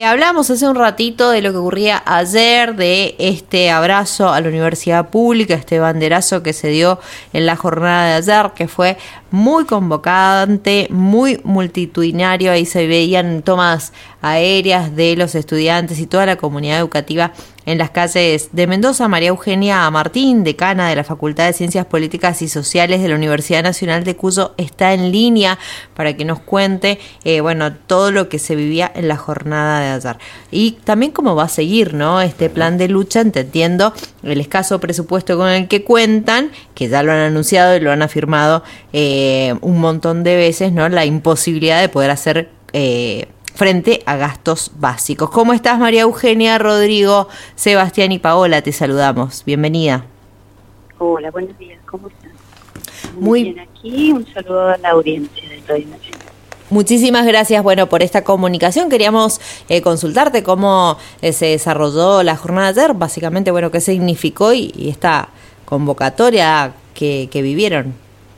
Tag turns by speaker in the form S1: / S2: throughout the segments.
S1: Hablamos hace un ratito de lo que ocurría ayer, de este abrazo a la universidad pública, este banderazo que se dio en la jornada de ayer, que fue muy convocante, muy multitudinario. Ahí se veían tomas aéreas de los estudiantes y toda la comunidad educativa en las calles de Mendoza. María Eugenia Martín, decana de la Facultad de Ciencias Políticas y Sociales de la Universidad Nacional de Cuyo, está en línea para que nos cuente todo lo que se vivía en la jornada de ayer. Y también cómo va a seguir, ¿no?, este plan de lucha, entendiendo el escaso presupuesto con el que cuentan, que ya lo han anunciado y lo han afirmado un montón de veces, ¿no?, la imposibilidad de poder hacer frente a gastos básicos. ¿Cómo estás, María Eugenia? Rodrigo, Sebastián y Paola, te saludamos. Bienvenida.
S2: Hola, buenos días, ¿cómo están? Muy bien aquí, un saludo a la audiencia de Radio Nacional.
S1: Muchísimas gracias, por esta comunicación. Queríamos consultarte cómo se desarrolló la jornada de ayer, básicamente, qué significó y esta convocatoria que vivieron.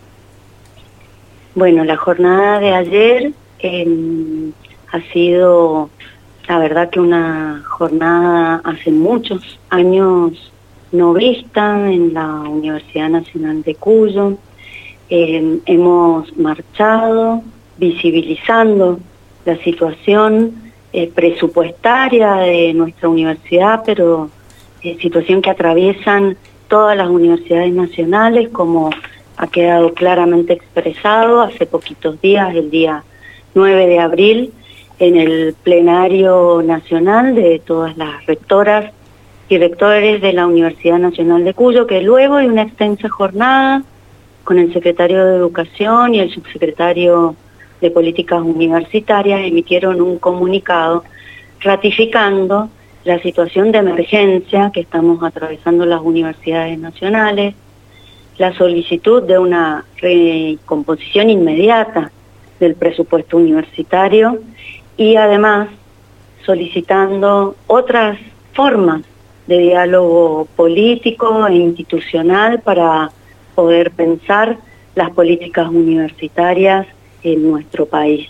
S2: Bueno, la jornada de ayer ha sido, la verdad, que una jornada hace muchos años no vista en la Universidad Nacional de Cuyo. Hemos marchado visibilizando la situación presupuestaria de nuestra universidad, pero situación que atraviesan todas las universidades nacionales, como ha quedado claramente expresado hace poquitos días, el día 9 de abril, en el plenario nacional de todas las rectoras y rectores de la Universidad Nacional de Cuyo, que luego de una extensa jornada con el secretario de Educación y el subsecretario de Políticas Universitarias emitieron un comunicado ratificando la situación de emergencia que estamos atravesando las universidades nacionales, la solicitud de una recomposición inmediata del presupuesto universitario y además solicitando otras formas de diálogo político e institucional para poder pensar las políticas universitarias en nuestro país.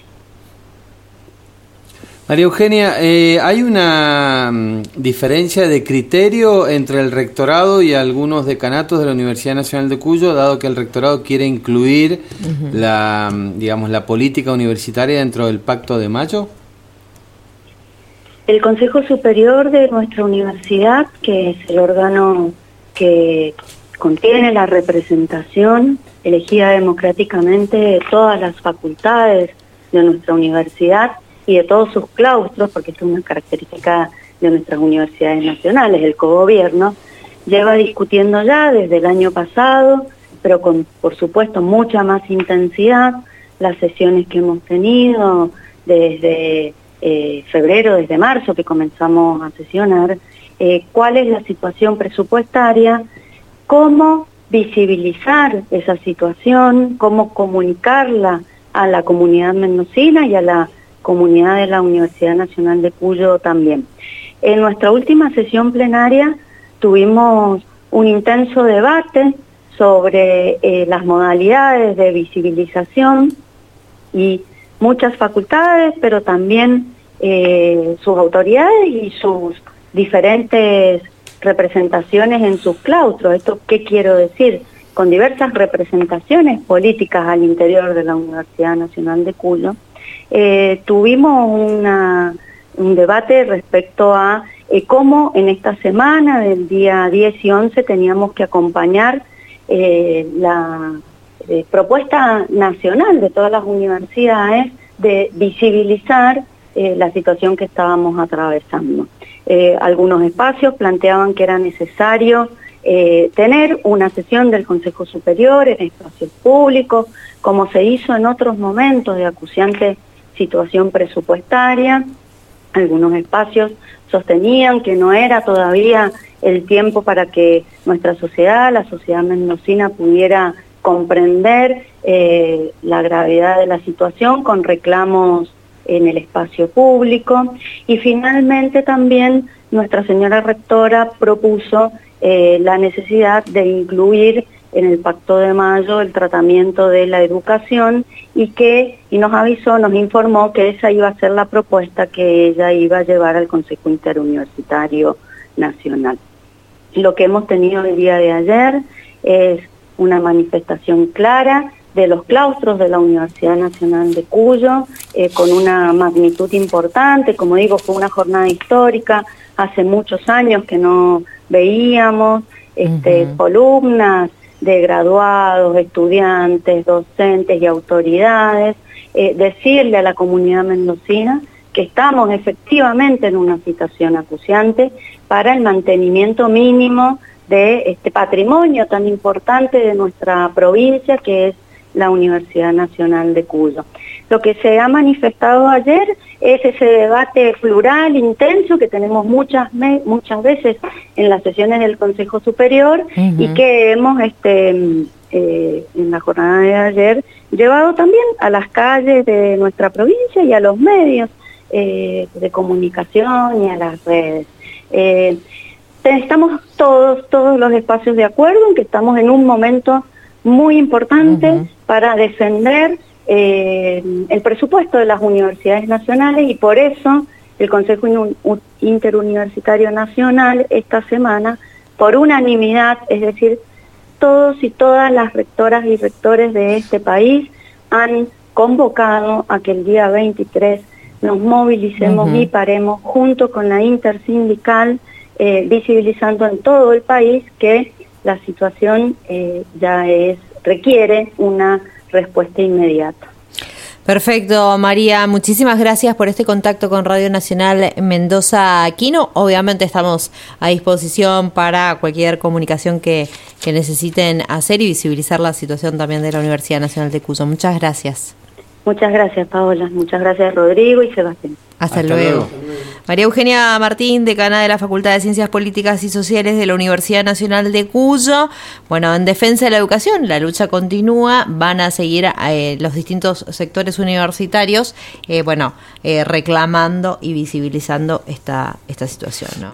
S3: María Eugenia, ¿hay una diferencia de criterio entre el rectorado y algunos decanatos de la Universidad Nacional de Cuyo, dado que el rectorado quiere incluir la política universitaria dentro del Pacto de Mayo?
S2: El Consejo Superior de nuestra universidad, que es el órgano que contiene la representación elegida democráticamente de todas las facultades de nuestra universidad y de todos sus claustros, porque esto es una característica de nuestras universidades nacionales, el cogobierno, lleva discutiendo ya desde el año pasado, pero con, por supuesto, mucha más intensidad, las sesiones que hemos tenido desde febrero, desde marzo que comenzamos a sesionar, cuál es la situación presupuestaria, cómo visibilizar esa situación, cómo comunicarla a la comunidad mendocina y a la comunidad de la Universidad Nacional de Cuyo también. En nuestra última sesión plenaria tuvimos un intenso debate sobre las modalidades de visibilización y muchas facultades, pero también sus autoridades y sus diferentes representaciones en sus claustros. ¿Esto qué quiero decir? Con diversas representaciones políticas al interior de la Universidad Nacional de Cuyo, tuvimos un debate respecto a cómo en esta semana del día 10 y 11 teníamos que acompañar la propuesta nacional de todas las universidades de visibilizar la situación que estábamos atravesando. Algunos espacios planteaban que era necesario tener una sesión del Consejo Superior en espacios públicos, como se hizo en otros momentos de acuciante situación presupuestaria. Algunos espacios sostenían que no era todavía el tiempo para que nuestra sociedad, la sociedad mendocina, pudiera comprender la gravedad de la situación con reclamos en el espacio público. Y finalmente también nuestra señora rectora propuso la necesidad de incluir en el Pacto de Mayo el tratamiento de la educación y nos avisó, nos informó que esa iba a ser la propuesta que ella iba a llevar al Consejo Interuniversitario Nacional. Lo que hemos tenido el día de ayer es una manifestación clara de los claustros de la Universidad Nacional de Cuyo, con una magnitud importante. Como digo, fue una jornada histórica, hace muchos años que no veíamos columnas de graduados, estudiantes, docentes y autoridades, decirle a la comunidad mendocina que estamos efectivamente en una situación acuciante para el mantenimiento mínimo de este patrimonio tan importante de nuestra provincia, que es la Universidad Nacional de Cuyo. Lo que se ha manifestado ayer es ese debate plural, intenso, que tenemos muchas veces en las sesiones del Consejo Superior y que hemos en la jornada de ayer llevado también a las calles de nuestra provincia y a los medios de comunicación y a las redes. Estamos todos los espacios de acuerdo en que estamos en un momento muy importante para defender el presupuesto de las universidades nacionales, y por eso el Consejo Interuniversitario Nacional esta semana, por unanimidad, es decir, todos y todas las rectoras y rectores de este país han convocado a que el día 23 nos movilicemos y paremos junto con la intersindical, visibilizando en todo el país que la situación requiere una respuesta inmediata.
S1: Perfecto, María, muchísimas gracias por este contacto con Radio Nacional Mendoza Quino. Obviamente estamos a disposición para cualquier comunicación que necesiten hacer y visibilizar la situación también de la Universidad Nacional de Cuyo. Muchas gracias.
S2: Muchas gracias, Paola. Muchas gracias, Rodrigo y Sebastián.
S1: Hasta luego. María Eugenia Martín, decana de la Facultad de Ciencias Políticas y Sociales de la Universidad Nacional de Cuyo. Bueno, en defensa de la educación, la lucha continúa. Van a seguir los distintos sectores universitarios, reclamando y visibilizando esta situación, ¿no?